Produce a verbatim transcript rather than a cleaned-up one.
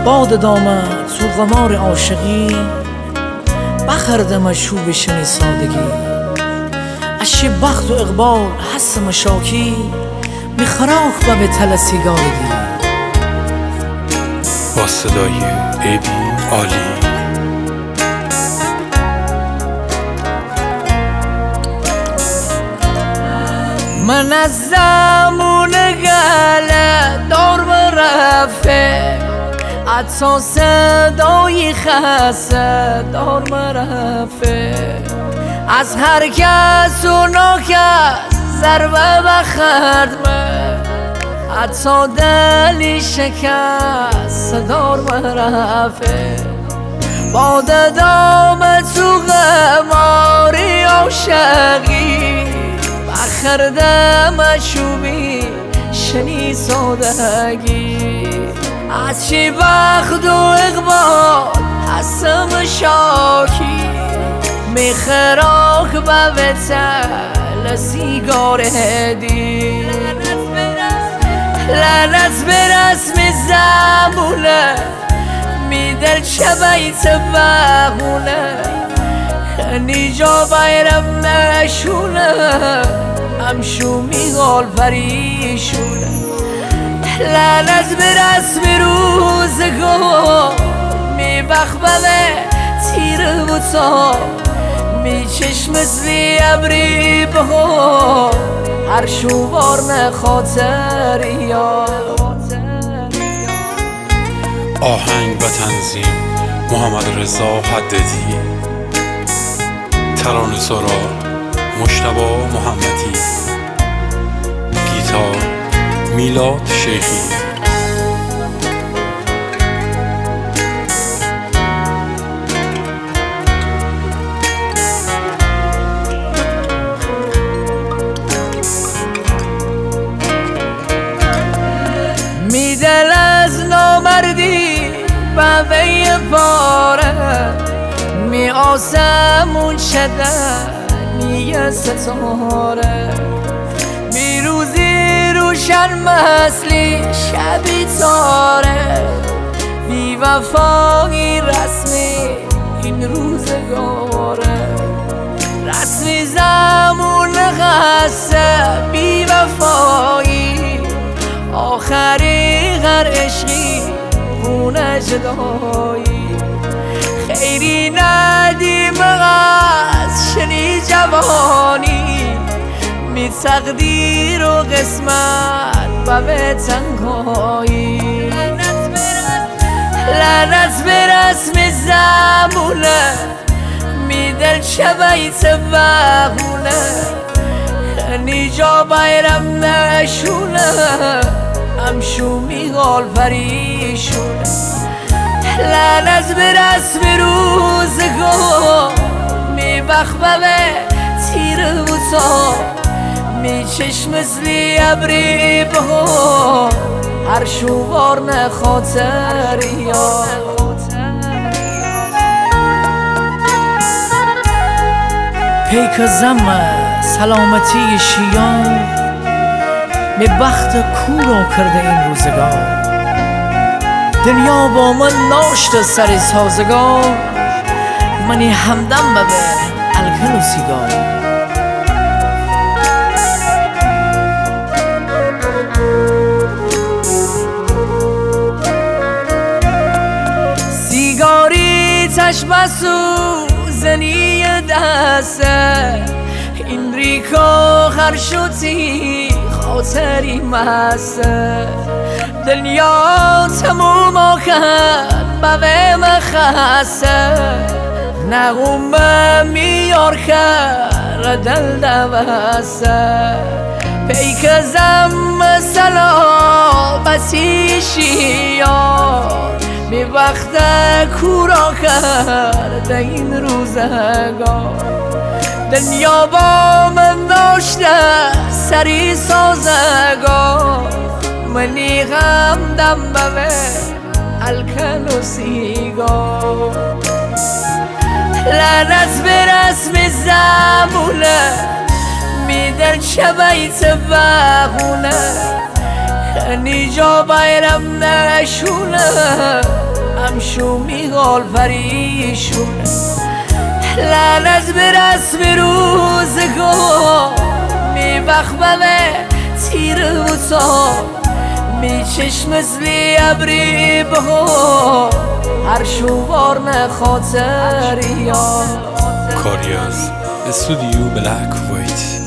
باد دامد تو قمار عاشقی بخردم از چوب شنی سادگی. از چه بخت و اقبال حس مشاکی میخراخ و به تل سیگارگی. با صدای ایبی عالی. من از زمون گله دار مرفه حتی صدای خسته دار مرفه. از هر کس و ناکس ضربه بخرد من حتی دلی شکست دار مرفه. باد دام تو غماری عاشقی بخردم چوبی شنی سادگی. از چی بخت و اقبال حسم شاکی میخراک با بتل سیگار هدی. لعنت به رسم زمونه میدل چه بیت بغونه خنی جا بایرم نشونه همشو میغال پریشونه. لعنت به رسم روزگار می بخبله تیر و تا می چشم مثلی ابری بها هر شوار نخاطر یاد. آهنگ و تنظیم محمد رضا حددی. ترانه سرا مجتبی محمدی. گیتار میلاد شیخی. میدل از نامردی بوی پاره می آسمون شدن میگه ستاره. می روزی روشن مثلی شبی تاره بی وفایی رسمی این روزگاره. رسمی زمون خسته بی وفایی آخری غر عشقی خونه جدایی. خیری ندیم از شنی جوانی می تقدیر و قسمت و به تنگایی. لعنت به رسم زمونه می دل چه بیت بغونه خنی جا بایرم نشونه همشو میغال پریشونه. لعنت به رسم روزگار می بخبه تیر و تا می چشم مثلی ابری بها هر شوار نخاطر یاد. پیک زم سلامتی شیان می بخت کورو کرده این روزگار. دنیا با من ناشت سر سازگار منی همدم ببه الکل و سیگار. سیگاری چشم سوزنی دسته این ریکا خرشوتی خاطری مسته. دنیا تموم آخد بوه مخسته نغوم میار کرد دل دوسته. پیک زم سلامتی شیار می وقت کورا کرد این روزگار. دنیا با من داشته سری سازگار منی غمدم بوه الکل و سیگار. لعنت به رسم زمونه میدن چه بیت بغونه خنی جا بایرم نشونه همشو میغال پریشونه لعنت به رسم روزگار میبخممه تیر و تار میچشم مثلی ابری بهار هر شوار نخاطر یاد کاری از استودیو بلک وایت.